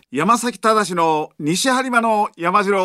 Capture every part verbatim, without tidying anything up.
山崎忠の西播磨の山城。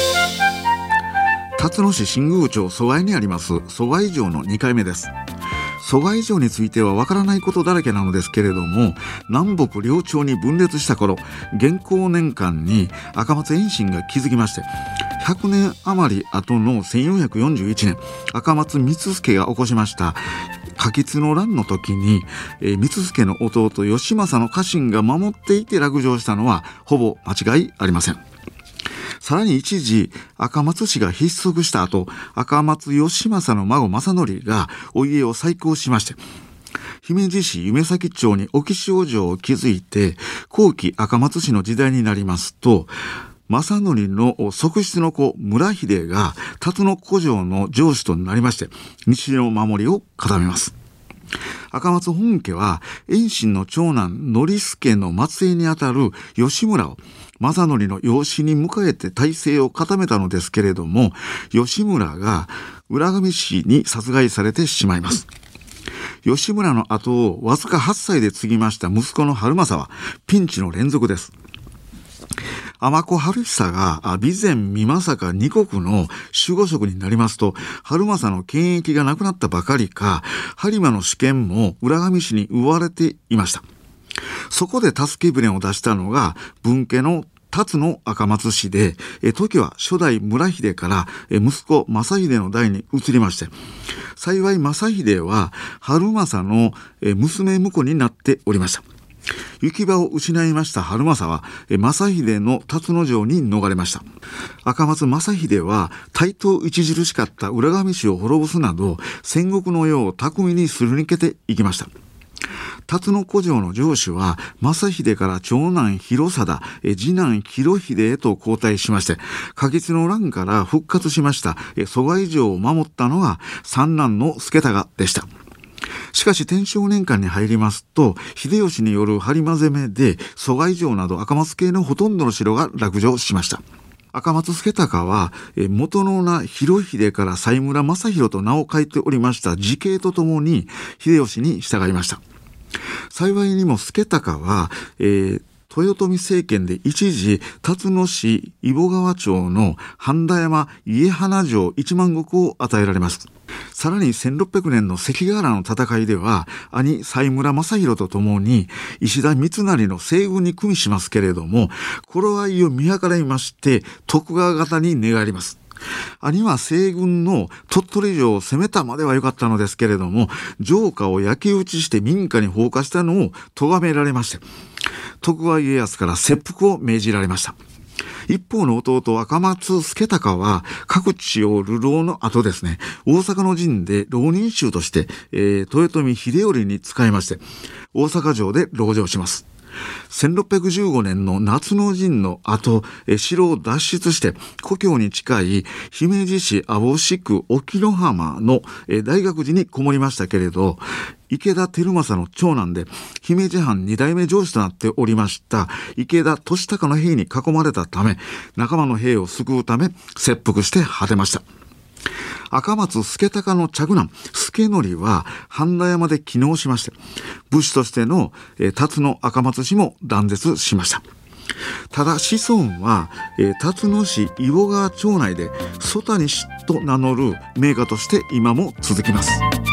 辰野市新宮町蘇我にあります蘇我城のにかいめです。蘇我城についてはわからないことだらけなのですけれども、南北両朝に分裂した頃、元弘年間に赤松遠心が築きまして、ひゃくねん余り後のせんよんひゃくよんじゅういちねん、赤松光助が起こしました柿津の乱の時に、えー、光助の弟義政の家臣が守っていて落城したのはほぼ間違いありません。さらに一時赤松氏が失速した後、赤松義政の孫正則がお家を再興しまして、姫路市夢前町に沖塩城を築いて、後期赤松氏の時代になりますと、正則の側室の子村秀が辰野古城の城主となりまして、西の守りを固めます。赤松本家は遠心の長男則助の末裔にあたる吉村を正則の養子に迎えて体制を固めたのですけれども、吉村が浦上氏に殺害されてしまいます。吉村の後をわずかはっさいで継ぎました息子の春政はピンチの連続です。尼子春久が備前美政二国の守護職になりますと、春政の権益がなくなったばかりか、播磨の主権も浦上氏に奪われていました。そこで助け舟を出したのが分家の辰野赤松氏で、時は初代村秀から息子正秀の代に移りまして、幸い正秀は春政の娘婿になっておりました。行き場を失いました春政は正秀の辰野城に逃れました。赤松正秀は台頭著しかった浦上氏を滅ぼすなど、戦国の世を巧みにすり抜けていきました。辰野古城の城主は正秀から長男広貞、次男広秀へと交代しまして、柿津の乱から復活しました蘇我城を守ったのが三男の助忠でした。しかし天正年間に入りますと、秀吉による播磨攻めで蘇我城など赤松系のほとんどの城が落城しました。赤松助隆は元の名広秀から西村正弘と名を変えておりました時系とともに秀吉に従いました。幸いにも助隆は、えー豊臣政権で一時辰野市揖保川町の半田山家花城一万石を与えられます。さらにせんろっぴゃくねんの関ヶ原の戦いでは兄西村正弘とともに石田三成の西軍に組みしますけれども、頃合いを見計らいまして徳川方に寝返ります。兄は西軍の鳥取城を攻めたまでは良かったのですけれども、城下を焼き討ちして民家に放火したのを咎められまして、徳川家康から切腹を命じられました。一方の弟赤松助隆は各地を流浪の後ですね、大阪の陣で浪人衆として、えー、豊臣秀頼に仕えまして、大阪城で籠城します。せんろっぴゃくじゅうごねんの夏の陣の後、城を脱出して故郷に近い姫路市網干区沖ノ浜の大学寺にこもりましたけれど、池田輝政の長男で姫路藩に代目城主となっておりました池田利孝の兵に囲まれたため、仲間の兵を救うため切腹して果てました。赤松助隆の嫡男助則は半田山で帰農しまして、武士としての辰野赤松氏も断絶しました。ただ子孫は辰野市揖保川町内で曽谷氏と名乗る名家として今も続きます。